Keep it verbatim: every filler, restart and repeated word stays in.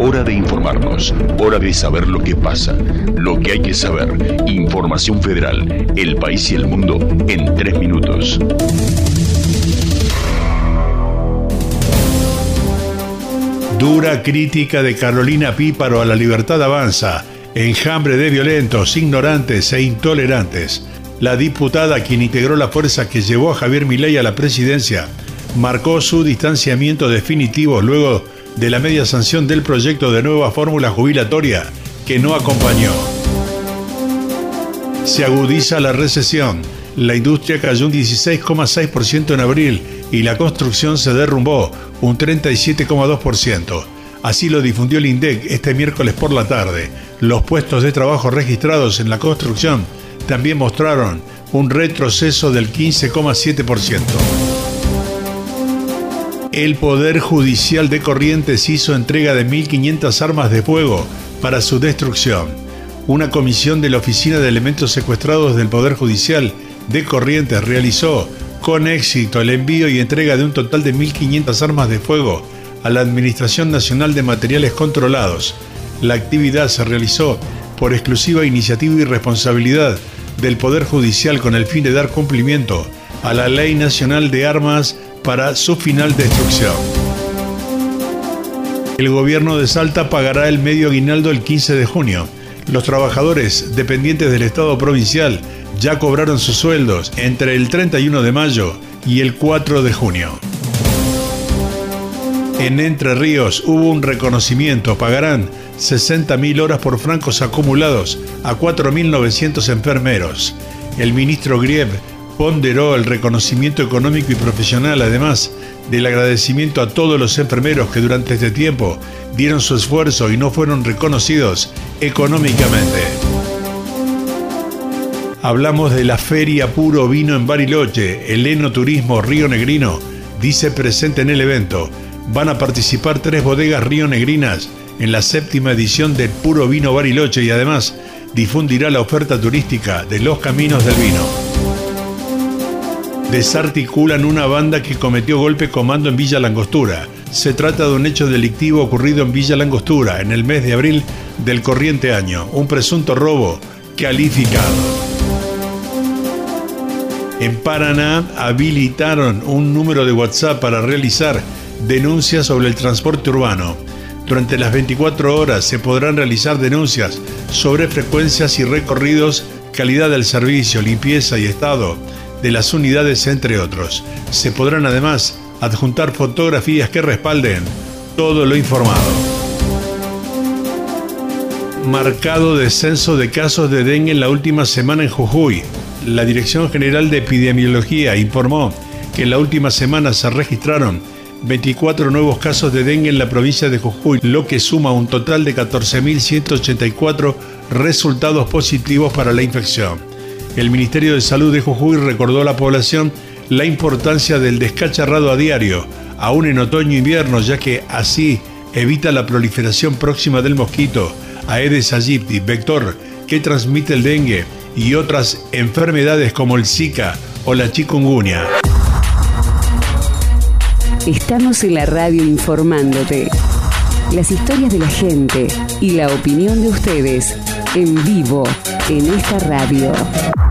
Hora de informarnos, hora de saber lo que pasa, lo que hay que saber. Información Federal, el país y el mundo en tres minutos. Dura crítica de Carolina Píparo a La Libertad Avanza. Enjambre de violentos, ignorantes e intolerantes. La diputada, quien integró la fuerza que llevó a Javier Milei a la presidencia, marcó su distanciamiento definitivo luego de la media sanción del proyecto de nueva fórmula jubilatoria que no acompañó. Se agudiza la recesión. La industria cayó un dieciséis coma seis por ciento en abril y la construcción se derrumbó un treinta y siete coma dos por ciento. Así lo difundió el INDEC este miércoles por la tarde. Los puestos de trabajo registrados en la construcción también mostraron un retroceso del quince coma siete por ciento. El Poder Judicial de Corrientes hizo entrega de mil quinientas armas de fuego para su destrucción. Una comisión de la Oficina de Elementos Secuestrados del Poder Judicial de Corrientes realizó con éxito el envío y entrega de un total de mil quinientas armas de fuego a la Administración Nacional de Materiales Controlados. La actividad se realizó por exclusiva iniciativa y responsabilidad del Poder Judicial con el fin de dar cumplimiento a la Ley Nacional de Armas para su final destrucción. El gobierno de Salta pagará el medio aguinaldo el quince de junio. Los trabajadores dependientes del Estado provincial ya cobraron sus sueldos entre el treinta y uno de mayo y el cuatro de junio. En Entre Ríos hubo un reconocimiento. Pagarán sesenta mil horas por francos acumulados a cuatro mil novecientos enfermeros. El ministro Grieb ponderó el reconocimiento económico y profesional, además del agradecimiento a todos los enfermeros que durante este tiempo dieron su esfuerzo y no fueron reconocidos económicamente. Hablamos de la Feria Puro Vino en Bariloche. El Enoturismo Río Negrino dice presente en el evento. Van a participar tres bodegas rionegrinas en la séptima edición del Puro Vino Bariloche y además difundirá la oferta turística de los caminos del vino. Desarticulan una banda que cometió golpe comando en Villa Langostura. Se trata de un hecho delictivo ocurrido en Villa Langostura en el mes de abril del corriente año. Un presunto robo calificado. En Paraná habilitaron un número de WhatsApp para realizar denuncias sobre el transporte urbano. Durante las veinticuatro horas se podrán realizar denuncias sobre frecuencias y recorridos, calidad del servicio, limpieza y estado de las unidades, entre otros. Se podrán además adjuntar fotografías que respalden todo lo informado. Marcado descenso de casos de dengue en la última semana en Jujuy. La Dirección General de Epidemiología informó que en la última semana se registraron veinticuatro nuevos casos de dengue en la provincia de Jujuy, lo que suma un total de catorce mil ciento ochenta y cuatro resultados positivos para la infección. El Ministerio de Salud de Jujuy recordó a la población la importancia del descacharrado a diario, aún en otoño e invierno, ya que así evita la proliferación próxima del mosquito Aedes aegypti, vector que transmite el dengue y otras enfermedades como el Zika o la chikungunya. Estamos en la radio informándote. Las historias de la gente y la opinión de ustedes en vivo en esta radio.